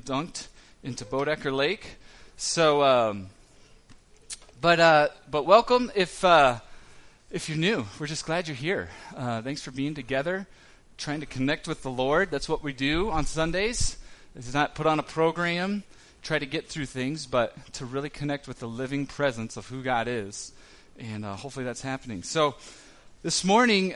dunked into Bodecker Lake. So, but welcome if you're new. We're just glad you're here. Thanks for being together, trying to connect with the Lord. That's what we do on Sundays. It's not put on a program, try to get through things, but to really connect with the living presence of who God is. And hopefully that's happening. So this morning,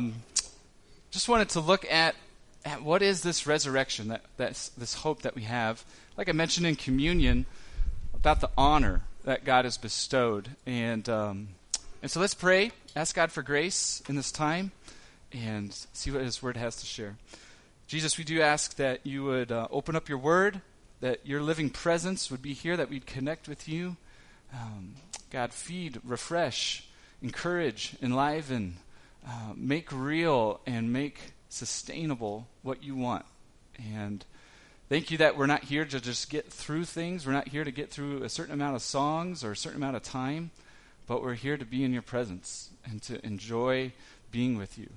just wanted to look at what is this resurrection, that's this hope that we have. Like I mentioned in communion, about the honor that God has bestowed. And so let's pray, ask God for grace in this time, and see what His Word has to share. Jesus, we do ask that you would open up your Word, that your living presence would be here, that we'd connect with you. God, feed, refresh, encourage, enliven, make real, and make sustainable what you want. And thank you that we're not here to just get through things. We're not here to get through a certain amount of songs or a certain amount of time, but we're here to be in your presence and to enjoy being with you.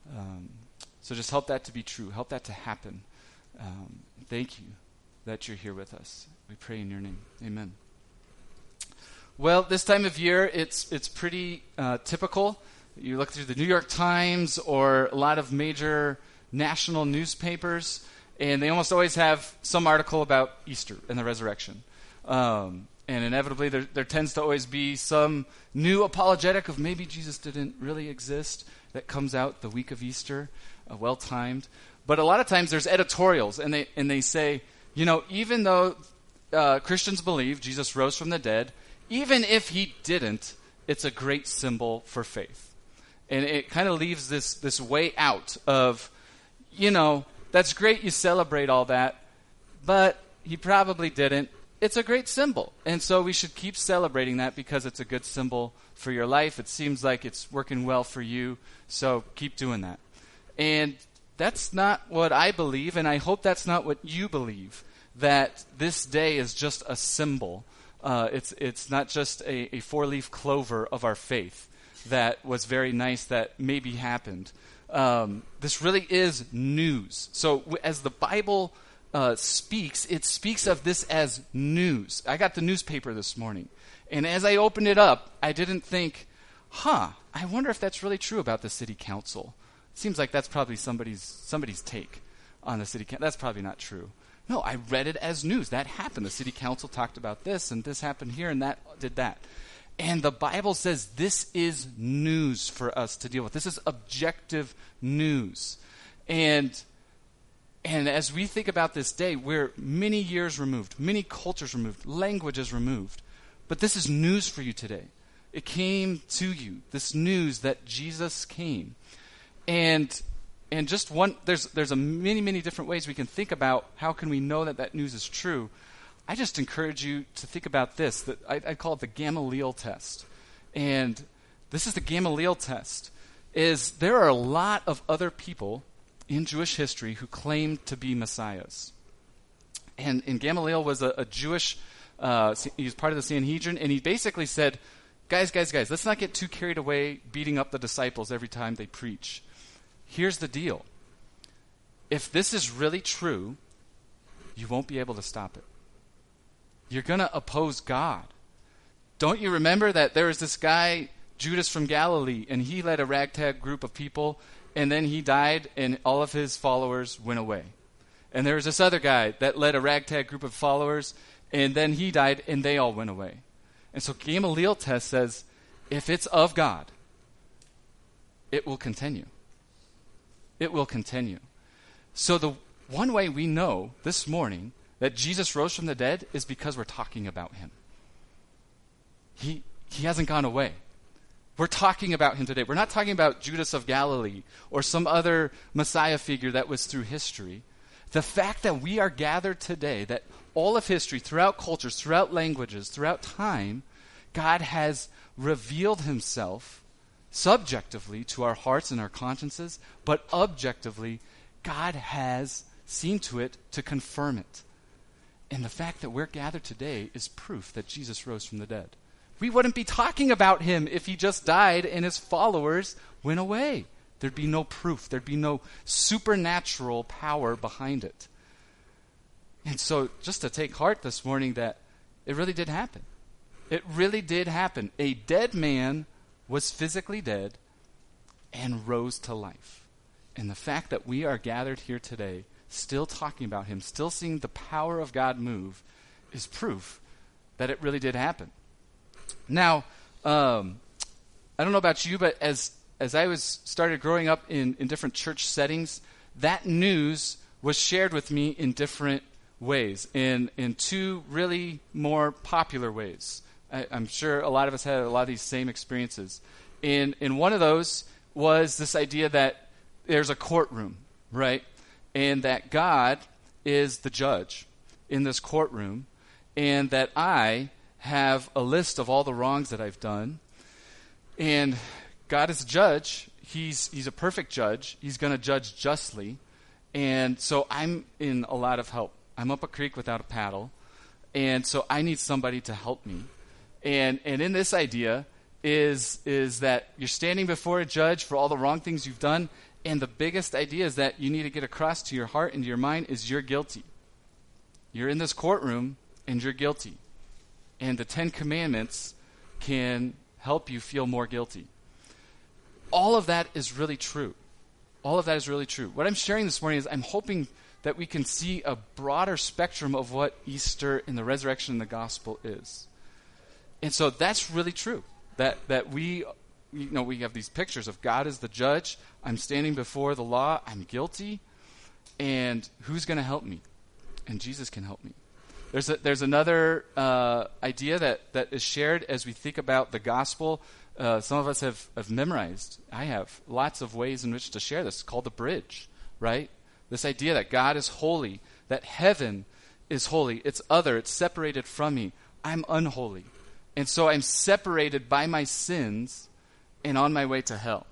So just help that to be true. Help that to happen. Thank you that you're here with us. We pray in your name. Amen. Well, this time of year, it's pretty typical. You look through the New York Times or a lot of major national newspapers, and they almost always have some article about Easter and the resurrection. And inevitably, there tends to always be some new apologetic of maybe Jesus didn't really exist that comes out the week of Easter, well-timed. But a lot of times there's editorials, and they say, you know, even though Christians believe Jesus rose from the dead, even if he didn't, it's a great symbol for faith. And it kind of leaves this way out of, you know, that's great you celebrate all that, but he probably didn't. It's a great symbol. And so we should keep celebrating that because it's a good symbol for your life. It seems like it's working well for you, so keep doing that. And that's not what I believe, and I hope that's not what you believe, that this day is just a symbol. It's not just a four-leaf clover of our faith that was very nice that maybe happened. This really is news. So as the Bible speaks, it speaks of this as news. I got the newspaper this morning, and as I opened it up, I didn't think, I wonder if that's really true about the city council. It seems like that's probably somebody's take on the city council. That's probably not true. No, I read it as news. That happened. The city council talked about this, and this happened here, and that did that. And the Bible says this is news for us to deal with. This is objective news. And as we think about this day, we're many years removed, many cultures removed, languages removed. But this is news for you today. It came to you, this news that Jesus came. And just one, there's a many different ways we can think about how can we know that news is true. I just encourage you to think about this, that I call it the Gamaliel test. And this is the Gamaliel test, is there are a lot of other people in Jewish history who claimed to be messiahs. And Gamaliel was a Jewish, he was part of the Sanhedrin, and he basically said, guys, let's not get too carried away beating up the disciples every time they preach. Here's the deal. If this is really true, you won't be able to stop it. You're going to oppose God. Don't you remember that there was this guy, Judas from Galilee, and he led a ragtag group of people, and then he died, and all of his followers went away. And there was this other guy that led a ragtag group of followers, and then he died, and they all went away. And so Gamaliel test says, if it's of God, it will continue. It will continue. So the one way we know this morning that Jesus rose from the dead is because we're talking about him. He hasn't gone away. We're talking about him today. We're not talking about Judas of Galilee or some other Messiah figure that was through history. The fact that we are gathered today, that all of history, throughout cultures, throughout languages, throughout time, God has revealed himself subjectively to our hearts and our consciences, but objectively, God has seen to it to confirm it. And the fact that we're gathered today is proof that Jesus rose from the dead. We wouldn't be talking about him if he just died and his followers went away. There'd be no proof. There'd be no supernatural power behind it. And so just to take heart this morning that it really did happen. It really did happen. A dead man was physically dead and rose to life. And the fact that we are gathered here today, still talking about him, still seeing the power of God move, is proof that it really did happen. Now, I don't know about you, but as I started growing up in different church settings, that news was shared with me in different ways, in two really more popular ways. I'm sure a lot of us had a lot of these same experiences. In one of those was this idea that there's a courtroom, right? And that God is the judge in this courtroom, and that I have a list of all the wrongs that I've done. And God is a judge. He's a perfect judge. He's going to judge justly. And so I'm in a lot of help. I'm up a creek without a paddle. And so I need somebody to help me. And in this idea is that you're standing before a judge for all the wrong things you've done. And the biggest idea is that you need to get across to your heart and to your mind is you're guilty. You're in this courtroom and you're guilty. And the 10 Commandments can help you feel more guilty. All of that is really true. All of that is really true. What I'm sharing this morning is I'm hoping that we can see a broader spectrum of what Easter and the resurrection and the gospel is. And so that's really true. That we have these pictures of God as the judge. I'm standing before the law. I'm guilty. And who's going to help me? And Jesus can help me. There's another idea that is shared as we think about the gospel. Some of us have memorized. I have lots of ways in which to share this. It's called the bridge, right? This idea that God is holy, that heaven is holy. It's other. It's separated from me. I'm unholy. And so I'm separated by my sins and on my way to hell.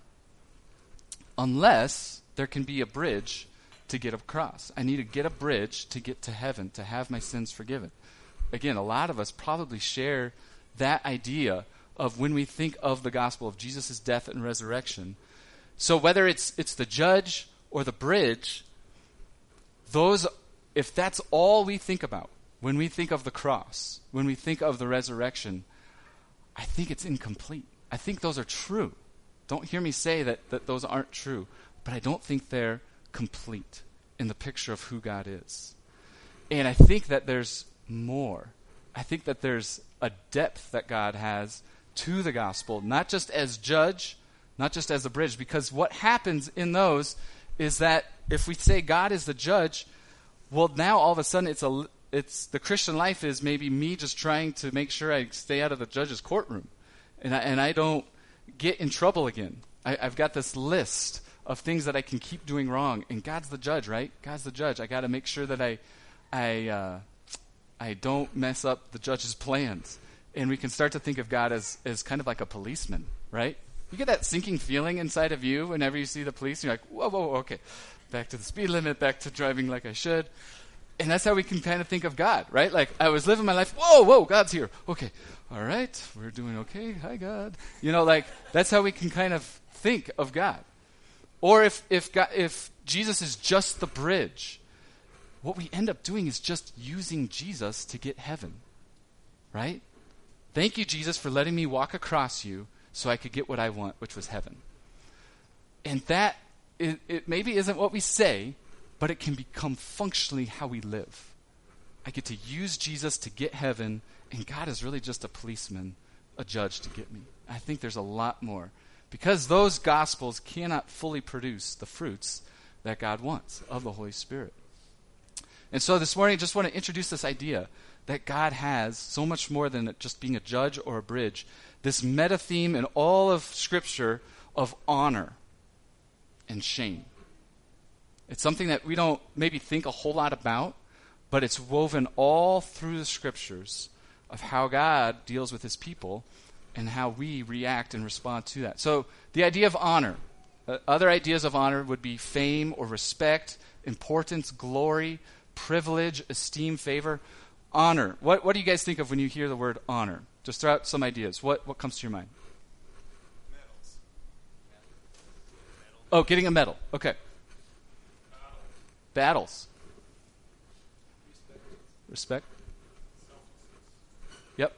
Unless there can be a bridge to get across. I need to get a bridge to get to heaven, to have my sins forgiven. Again, a lot of us probably share that idea of when we think of the gospel of Jesus' death and resurrection. So whether it's the judge or the bridge, if that's all we think about when we think of the cross, when we think of the resurrection, I think it's incomplete. I think those are true. Don't hear me say that those aren't true, but I don't think they're complete in the picture of who God is. And I think that there's more. I think that there's a depth that God has to the gospel, not just as judge, not just as a bridge, because what happens in those is that if we say God is the judge, well, now all of a sudden it's the Christian life is maybe me just trying to make sure I stay out of the judge's courtroom, and I don't get in trouble again. I've got this list of things that I can keep doing wrong, and God's the judge, right? God's the judge. I got to make sure that I don't mess up the judge's plans. And we can start to think of God as kind of like a policeman, right? You get that sinking feeling inside of you whenever you see the police. You're like, whoa, okay. Back to the speed limit, back to driving like I should. And that's how we can kind of think of God, right? Like, I was living my life, whoa, God's here. Okay, all right, we're doing okay. Hi, God. That's how we can kind of think of God. Or if Jesus is just the bridge, what we end up doing is just using Jesus to get heaven, right? Thank you, Jesus, for letting me walk across you so I could get what I want, which was heaven. And that, it maybe isn't what we say, but it can become functionally how we live. I get to use Jesus to get heaven, and God is really just a policeman, a judge to get me. I think there's a lot more. Because those gospels cannot fully produce the fruits that God wants of the Holy Spirit. And so this morning I just want to introduce this idea that God has so much more than just being a judge or a bridge. This meta theme in all of Scripture of honor and shame. It's something that we don't maybe think a whole lot about, but it's woven all through the Scriptures of how God deals with his people and how we react and respond to that. So the idea of honor. Other ideas of honor would be fame or respect, importance, glory, privilege, esteem, favor. Honor. What do you guys think of when you hear the word honor? Just throw out some ideas. What comes to your mind? Medals. Oh, getting a medal. Okay. Battles. Respect. Yep.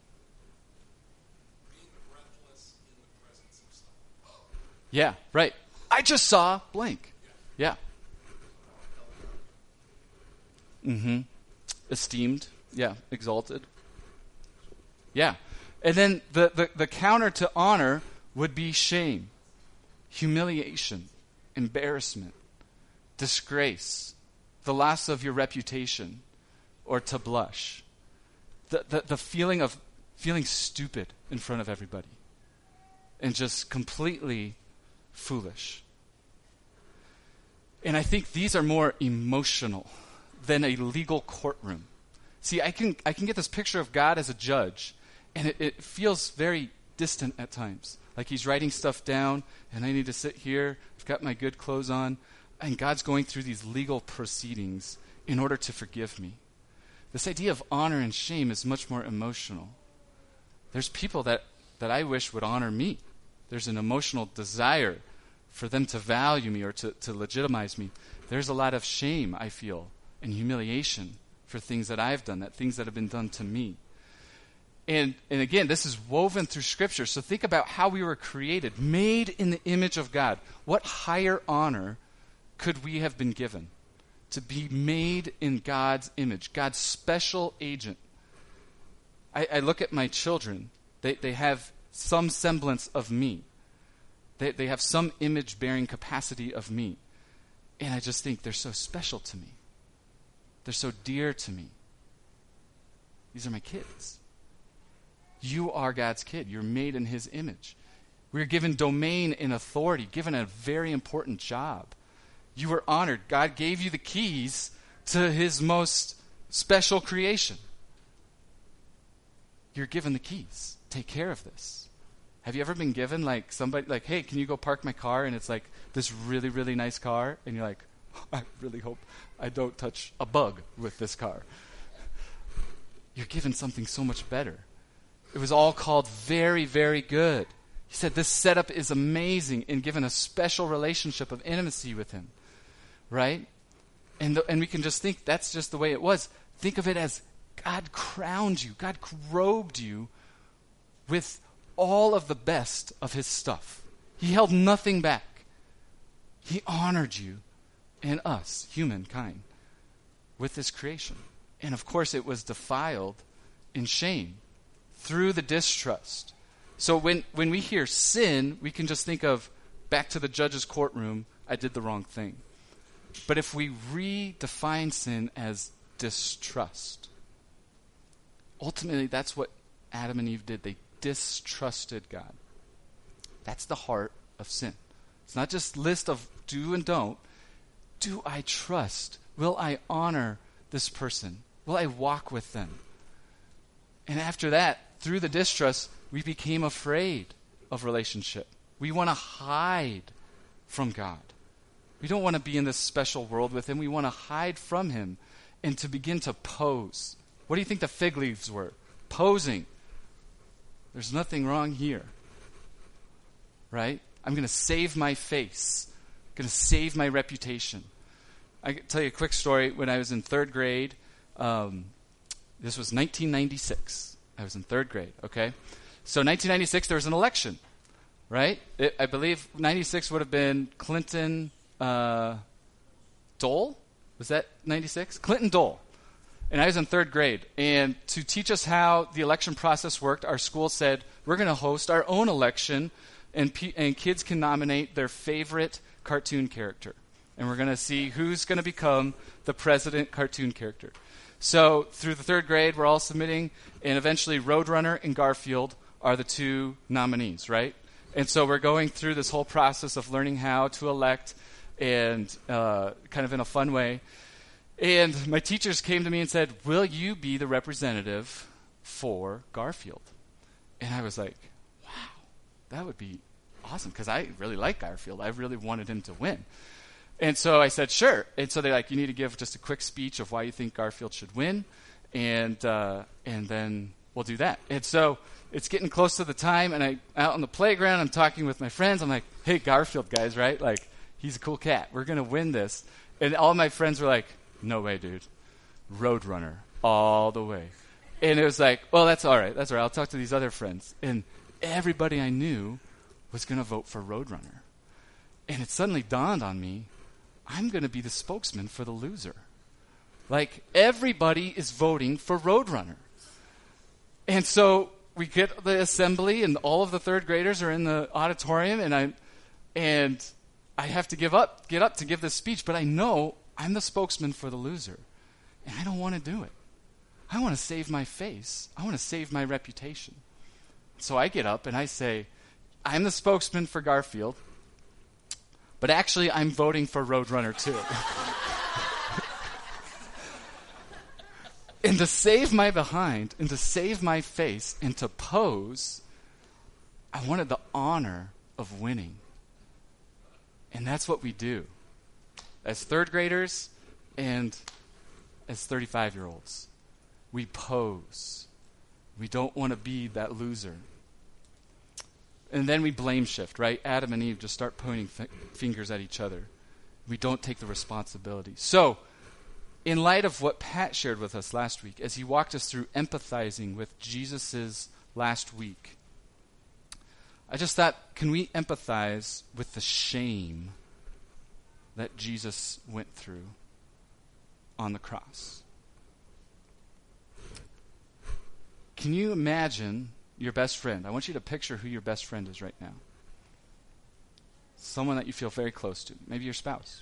Being breathless in the presence of someone. Yeah, right. I just saw blank. Yeah. Mm-hmm. Esteemed. Yeah. Exalted. Yeah. And then the counter to honor would be shame, humiliation, embarrassment, disgrace, the loss of your reputation, or to blush. The feeling of feeling stupid in front of everybody and just completely foolish. And I think these are more emotional than a legal courtroom. See, I can get this picture of God as a judge, and it feels very distant at times. Like he's writing stuff down, and I need to sit here, I've got my good clothes on, and God's going through these legal proceedings in order to forgive me. This idea of honor and shame is much more emotional. There's people that I wish would honor me. There's an emotional desire for them to value me or to legitimize me. There's a lot of shame, I feel, and humiliation for things that I've done, things that have been done to me. And again, this is woven through Scripture. So think about how we were created, made in the image of God. What higher honor could we have been given? To be made in God's image, God's special agent. I look at my children. They have some semblance of me. They have some image-bearing capacity of me. And I just think they're so special to me. They're so dear to me. These are my kids. You are God's kid. You're made in his image. We're given domain and authority, given a very important job. You were honored. God gave you the keys to his most special creation. You're given the keys. Take care of this. Have you ever been given like somebody like, hey, can you go park my car? And it's like this really, really nice car. And you're like, I really hope I don't touch a bug with this car. You're given something so much better. It was all called very, very good. He said this setup is amazing and given a special relationship of intimacy with him. Right? And we can just think that's just the way it was. Think of it as God crowned you. God robed you with all of the best of his stuff. He held nothing back. He honored you and us, humankind, with this creation. And of course it was defiled in shame through the distrust. So when we hear sin, we can just think of back to the judge's courtroom, I did the wrong thing. But if we redefine sin as distrust, ultimately that's what Adam and Eve did. They distrusted God. That's the heart of sin. It's not just list of do and don't. Do I trust? Will I honor this person? Will I walk with them? And after that, through the distrust, we became afraid of relationship. We want to hide from God. We don't want to be in this special world with him. We want to hide from him and to begin to pose. What do you think the fig leaves were? Posing. There's nothing wrong here. Right? I'm going to save my face. I'm going to save my reputation. I can tell you a quick story. When I was in third grade, this was 1996. I was in third grade, okay? So 1996, there was an election, right? I believe 96 would have been Clinton Dole. Was that 96? Clinton Dole. And I was in third grade. And to teach us how the election process worked, our school said, we're going to host our own election, and kids can nominate their favorite cartoon character. And we're going to see who's going to become the president cartoon character. So through the third grade, we're all submitting, and eventually Roadrunner and Garfield are the two nominees, right? And so we're going through this whole process of learning how to elect and kind of in a fun way. And my teachers came to me and said, will you be the representative for Garfield? And I was like, wow, that would be awesome, because I really like Garfield. I really wanted him to win. And so I said, sure. And so they're like, you need to give just a quick speech of why you think Garfield should win, and then we'll do that. And so it's getting close to the time, and I out on the playground, I'm talking with my friends. I'm like, hey, Garfield, guys, right? Like, he's a cool cat. We're going to win this. And all my friends were like, no way, dude. Roadrunner. all the way. And it was like, well, that's all right. That's all right. I'll talk to these other friends. And everybody I knew was going to vote for Roadrunner. And it suddenly dawned on me, I'm going to be the spokesman for the loser. Like, everybody is voting for Roadrunner. And so we get the assembly, and all of the third graders are in the auditorium, and I have to get up to give this speech, but I know I'm the spokesman for the loser. And I don't want to do it. I want to save my face. I want to save my reputation. So I get up and I say, I'm the spokesman for Garfield, but actually I'm voting for Roadrunner too. And to save my behind, and to save my face, and to pose, I wanted the honor of winning. And that's what we do as third graders and as 35-year-olds. We pose. We don't want to be that loser. And then we blame shift, right? Adam and Eve just start pointing fingers at each other. We don't take the responsibility. So, in light of what Pat shared with us last week, as he walked us through empathizing with Jesus' last week, I just thought, can we empathize with the shame that Jesus went through on the cross? Can you imagine your best friend? I want you to picture who your best friend is right now. Someone that you feel very close to, maybe your spouse.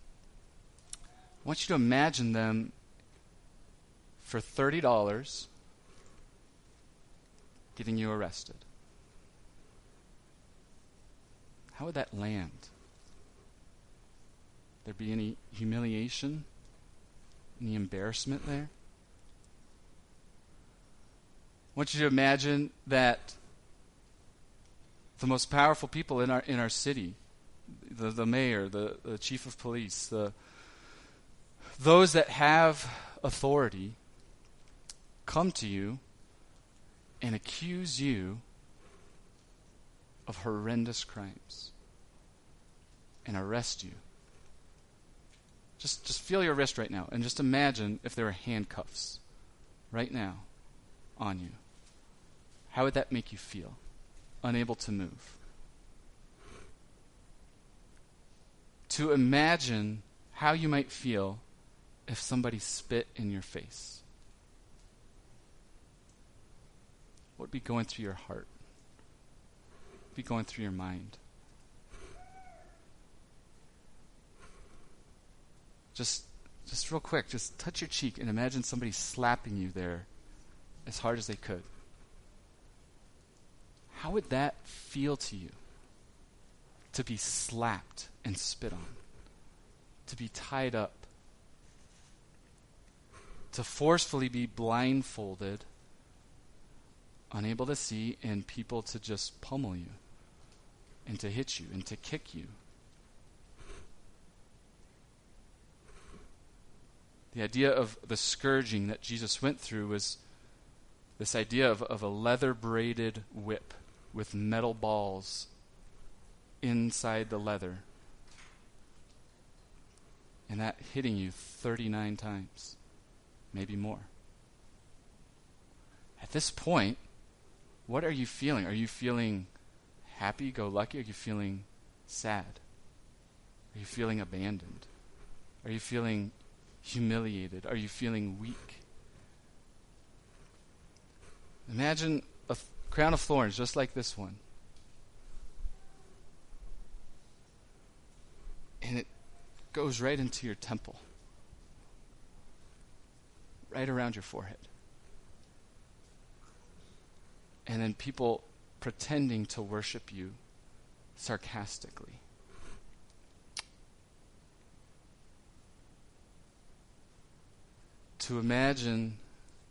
I want you to imagine them for $30 getting you arrested. How would that land? There be any humiliation? Any embarrassment there? I want you to imagine that the most powerful people in our city, the mayor, the chief of police, those that have authority, come to you and accuse you of horrendous crimes and arrest you. Just feel your wrist right now, and just imagine if there were handcuffs right now on you. How would that make you feel? Unable to move. To imagine how you might feel if somebody spit in your face. What would be going through your heart? What would be going through your mind? Just real quick, just touch your cheek and imagine somebody slapping you there as hard as they could. How would that feel to you? To be slapped and spit on. To be tied up. To forcefully be blindfolded, unable to see, and people to just pummel you, and to hit you, and to kick you. The idea of the scourging that Jesus went through was this idea of a leather-braided whip with metal balls inside the leather, and that hitting you 39 times, maybe more. At this point, what are you feeling? Are you feeling happy-go-lucky? Are you feeling sad? Are you feeling abandoned? Are you feeling humiliated? Are you feeling weak? Imagine a crown of thorns just like this one. And it goes right into your temple. Right around your forehead. And then people pretending to worship you sarcastically. To imagine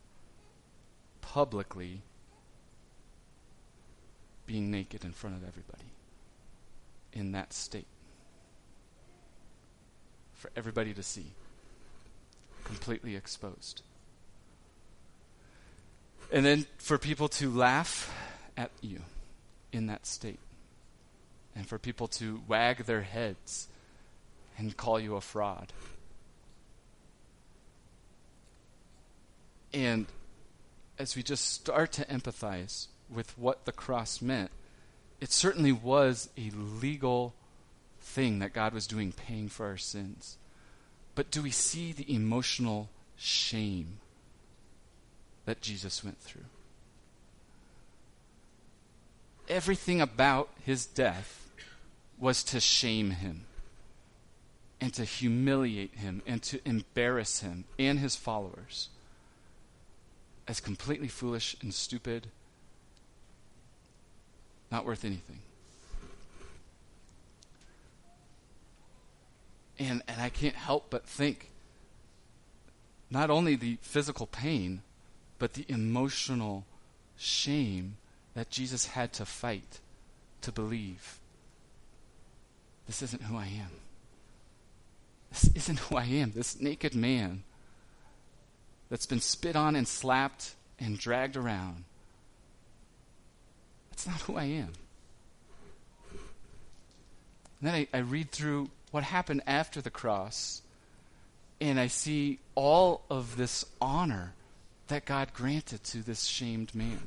publicly being naked in front of everybody in that state. For everybody to see. Completely exposed. And then for people to laugh at you in that state. And for people to wag their heads and call you a fraud. And as we just start to empathize with what the cross meant, it certainly was a legal thing that God was doing, paying for our sins. But do we see the emotional shame that Jesus went through? Everything about his death was to shame him and to humiliate him and to embarrass him and his followers as completely foolish and stupid, not worth anything. And I can't help but think not only the physical pain, but the emotional shame that Jesus had to fight to believe, this isn't who I am. This isn't who I am. This naked man that's been spit on and slapped and dragged around, that's not who I am. And then I read through what happened after the cross, and I see all of this honor that God granted to this shamed man.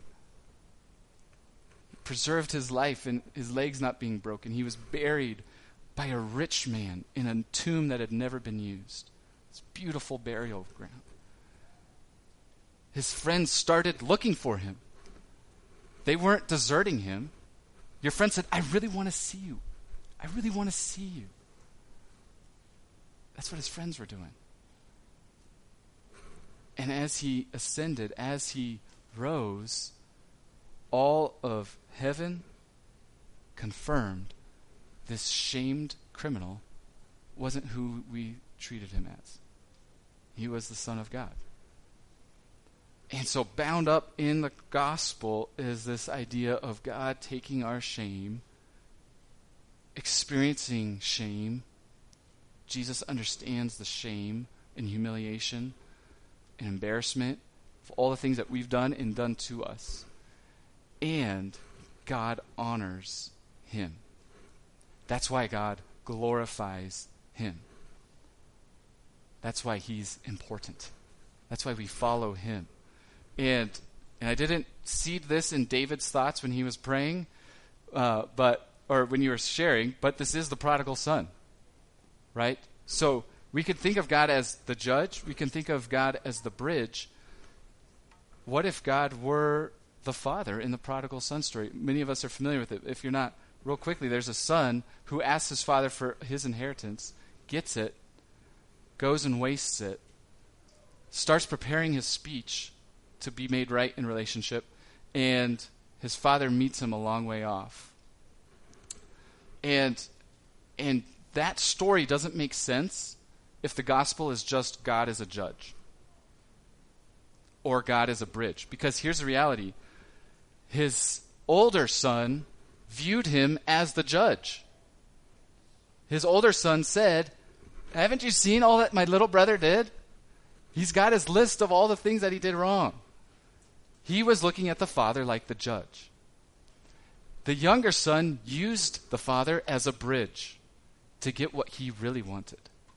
He preserved his life and his legs not being broken. He was buried by a rich man in a tomb that had never been used. It's a beautiful burial ground. His friends started looking for him. They weren't deserting him. Your friend said, I really want to see you. I really want to see you. That's what his friends were doing. And as he ascended, as he rose, all of heaven confirmed this shamed criminal wasn't who we treated him as. He was the Son of God. And so bound up in the gospel is this idea of God taking our shame, experiencing shame. Jesus understands the shame and humiliation and embarrassment of all the things that we've done and done to us. And God honors him. That's why God glorifies him. That's why he's important. That's why we follow him. And I didn't seed this in David's thoughts when he was praying, or when you were sharing, but this is the prodigal son, right? So we could think of God as the judge. We can think of God as the bridge. What if God were the father in the prodigal son story? Many of us are familiar with it. If you're not, real quickly, there's a son who asks his father for his inheritance, gets it, goes and wastes it, starts preparing his speech to be made right in relationship, and his father meets him a long way off. And that story doesn't make sense if the gospel is just God as a judge or God as a bridge. Because here's the reality. His older son viewed him as the judge. His older son said, haven't you seen all that my little brother did? He's got his list of all the things that he did wrong. He was looking at the father like the judge. The younger son used the father as a bridge to get what he really wanted.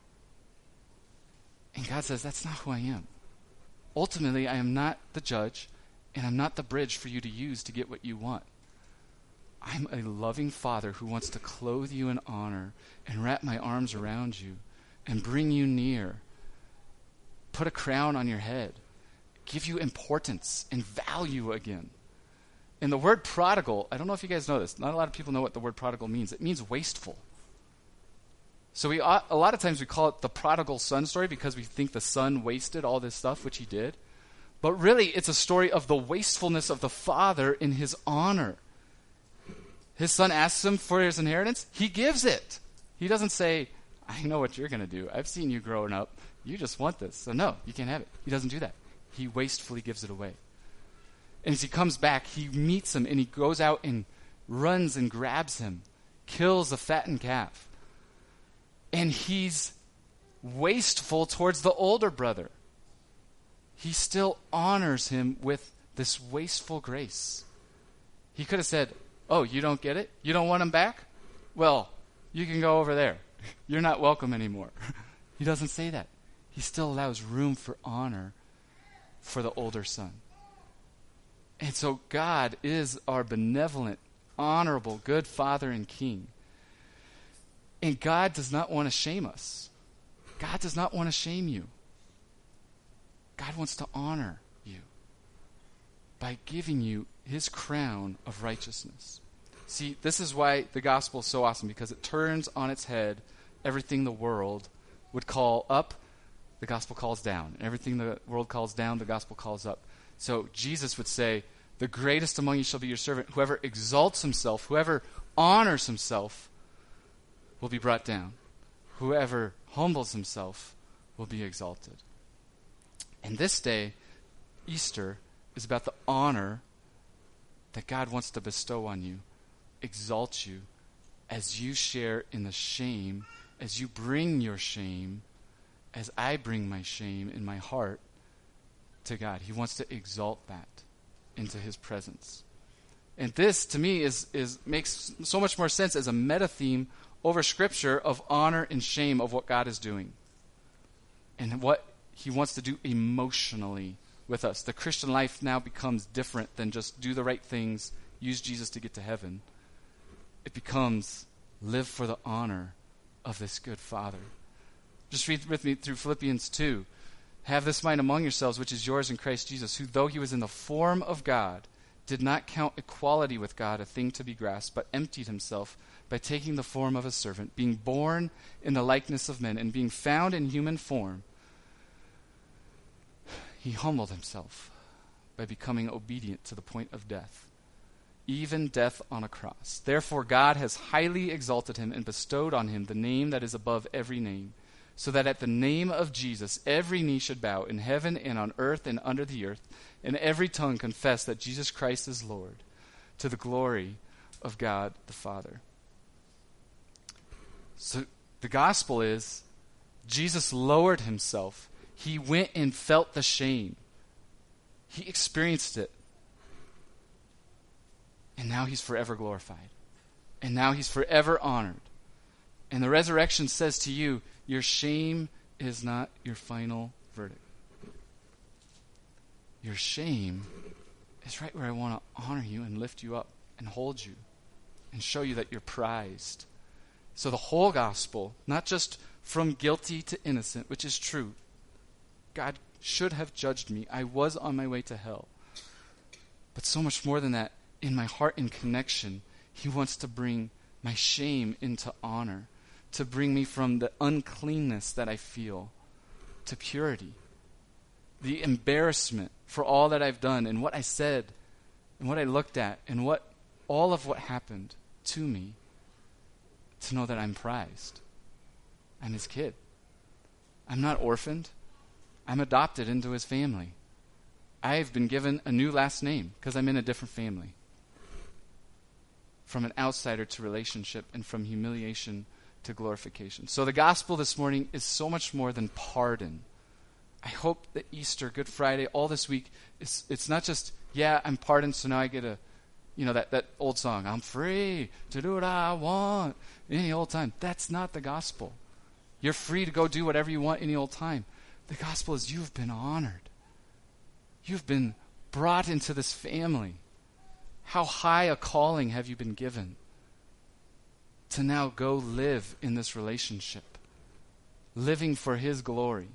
And God says, that's not who I am. Ultimately, I am not the judge, and I'm not the bridge for you to use to get what you want. I'm a loving father who wants to clothe you in honor and wrap my arms around you and bring you near, put a crown on your head, give you importance and value again. And the word prodigal, I don't know if you guys know this. Not a lot of people know what the word prodigal means. It means wasteful. So a lot of times we call it the prodigal son story because we think the son wasted all this stuff, which he did. But really, it's a story of the wastefulness of the father in his honor. His son asks him for his inheritance. He gives it. He doesn't say, I know what you're going to do. I've seen you growing up. You just want this. So no, you can't have it. He doesn't do that. He wastefully gives it away. And as he comes back, he meets him and he goes out and runs and grabs him, kills a fattened calf. And he's wasteful towards the older brother. He still honors him with this wasteful grace. He could have said, oh, you don't get it? You don't want him back? Well, you can go over there. You're not welcome anymore. He doesn't say that. He still allows room for honor for the older son. And so God is our benevolent, honorable, good Father and King. And God does not want to shame us. God does not want to shame you. God wants to honor you by giving you his crown of righteousness. See, this is why the gospel is so awesome, because it turns on its head everything the world would call up, the gospel calls down. Everything the world calls down, the gospel calls up. So Jesus would say, the greatest among you shall be your servant. Whoever exalts himself, whoever honors himself, will be brought down. Whoever humbles himself will be exalted. And this day, Easter, is about the honor that God wants to bestow on you, exalt you, as you share in the shame, as you bring your shame, as I bring my shame in my heart to God. He wants to exalt that into his presence. And this, to me, makes so much more sense as a meta theme over Scripture of honor and shame of what God is doing and what he wants to do emotionally with us. The Christian life now becomes different than just do the right things, use Jesus to get to heaven. It becomes live for the honor of this good Father. Just read with me through Philippians 2. Have this mind among yourselves, which is yours in Christ Jesus, who, though he was in the form of God, did not count equality with God a thing to be grasped, but emptied himself by taking the form of a servant, being born in the likeness of men, and being found in human form, he humbled himself by becoming obedient to the point of death, even death on a cross. Therefore God has highly exalted him and bestowed on him the name that is above every name, so that at the name of Jesus every knee should bow in heaven and on earth and under the earth, and every tongue confess that Jesus Christ is Lord, to the glory of God the Father. So the gospel is Jesus lowered himself. He went and felt the shame. He experienced it. And now he's forever glorified. And now he's forever honored. And the resurrection says to you, your shame is not your final verdict. Your shame is right where I want to honor you and lift you up and hold you and show you that you're prized. So the whole gospel, not just from guilty to innocent, which is true. God should have judged me. I was on my way to hell. But so much more than that, in my heart and connection, he wants to bring my shame into honor, to bring me from the uncleanness that I feel to purity. The embarrassment for all that I've done and what I said and what I looked at and all of what happened to me, to know that I'm prized. I'm his kid. I'm not orphaned. I'm adopted into his family. I've been given a new last name because I'm in a different family. From an outsider to relationship and from humiliation to glorification. So the gospel this morning is so much more than pardon. I hope that Easter, Good Friday, all this week, it's not just, yeah, I'm pardoned, so now I get that old song, I'm free to do what I want any old time. That's not the gospel. You're free to go do whatever you want any old time. The gospel is you've been honored. You've been brought into this family. How high a calling have you been given to now go live in this relationship, living for his glory?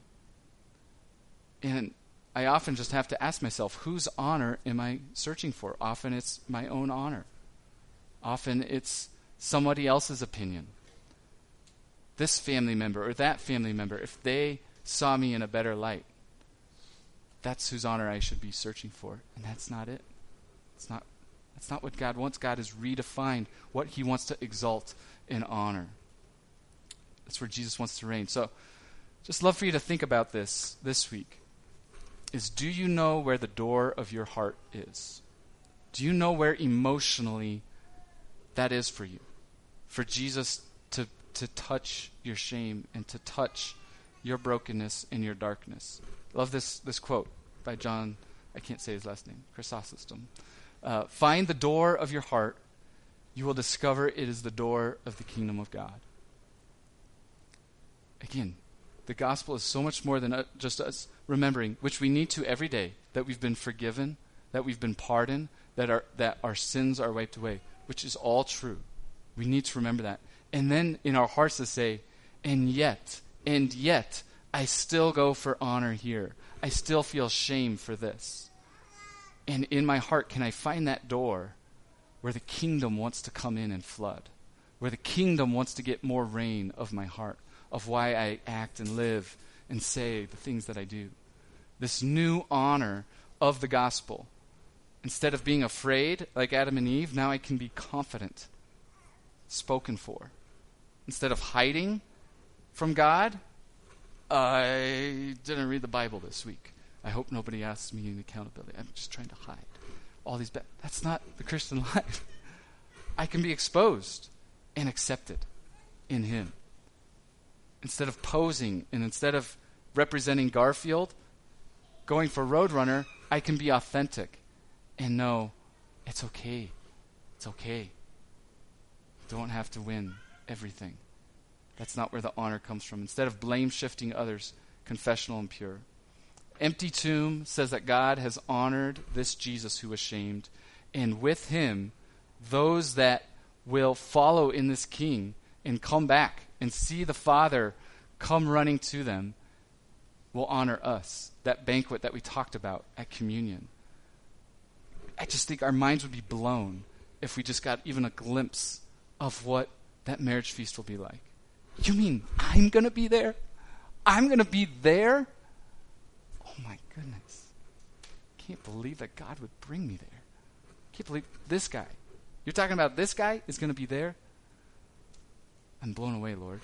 And I often just have to ask myself, whose honor am I searching for? Often it's my own honor. Often it's somebody else's opinion. This family member or that family member, if they saw me in a better light, that's whose honor I should be searching for. And that's not it. That's not what God wants. God has redefined what he wants to exalt and honor. That's where Jesus wants to reign. So just love for you to think about this week. Do you know where the door of your heart is? Do you know where emotionally that is for you? For Jesus to touch your shame and to touch your brokenness and your darkness. Love this quote by John, I can't say his last name, Chrysostom. Find the door of your heart. You will discover it is the door of the kingdom of God. Again, The gospel is so much more than just us remembering, which we need to every day, that we've been forgiven, that we've been pardoned, that our sins are wiped away, which is all true. We need to remember that. And then in our hearts to say, and yet, I still go for honor here. I still feel shame for this. And in my heart, can I find that door where the kingdom wants to come in and flood, where the kingdom wants to get more reign of my heart, of why I act and live and say the things that I do. This new honor of the gospel. Instead of being afraid like Adam and Eve, now I can be confident, spoken for. Instead of hiding from God, I didn't read the Bible this week. I hope nobody asks me an accountability. I'm just trying to hide all these that's not the Christian life. I can be exposed and accepted in him. Instead of posing and instead of representing Garfield, going for Roadrunner, I can be authentic and know it's okay. It's okay. Don't have to win everything. That's not where the honor comes from. Instead of blame shifting others, confessional and pure. Empty tomb says that God has honored this Jesus who was shamed, and with him, those that will follow in this king and come back and see the Father come running to them will honor us. That banquet that we talked about at communion. I just think our minds would be blown if we just got even a glimpse of what that marriage feast will be like. You mean I'm going to be there? I'm going to be there? Oh my goodness. Can't believe that God would bring me there. Can't believe this guy. You're talking about this guy is going to be there? I'm blown away, Lord.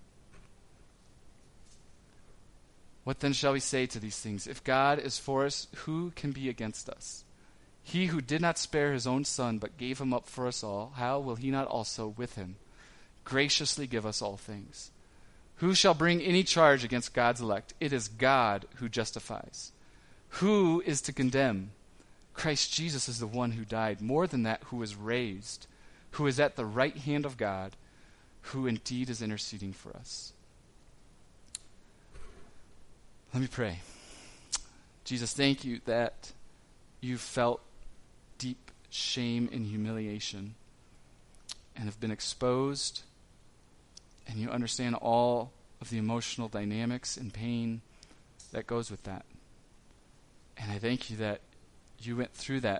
What then shall we say to these things? If God is for us, who can be against us? He who did not spare his own son, but gave him up for us all, how will he not also with him graciously give us all things? Who shall bring any charge against God's elect? It is God who justifies. Who is to condemn? Christ Jesus is the one who died, more than that, who was raised, who is at the right hand of God, who indeed is interceding for us. Let me pray. Jesus, thank you that you felt deep shame and humiliation and have been exposed, and you understand all of the emotional dynamics and pain that goes with that. And I thank you that you went through that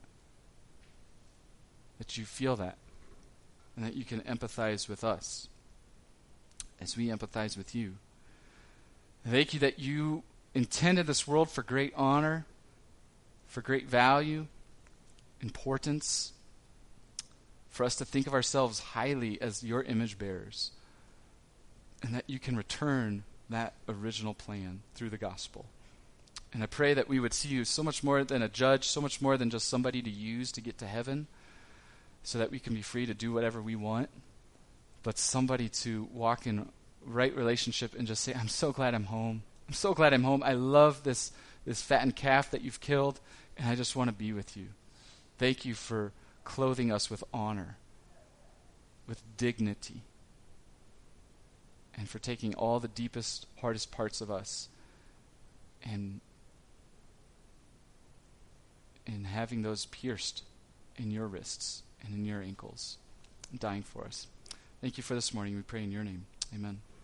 you feel that, and that you can empathize with us as we empathize with you. I thank you that you intended this world for great honor, for great value, importance, for us to think of ourselves highly as your image bearers, and that you can return that original plan through the gospel. And I pray that we would see you so much more than a judge, so much more than just somebody to use to get to heaven, so that we can be free to do whatever we want, but somebody to walk in right relationship and just say, I'm so glad I'm home. I'm so glad I'm home. I love this fattened calf that you've killed, and I just want to be with you. Thank you for clothing us with honor, with dignity, and for taking all the deepest, hardest parts of us and having those pierced in your wrists and in your ankles, and dying for us. Thank you for this morning. We pray in your name. Amen.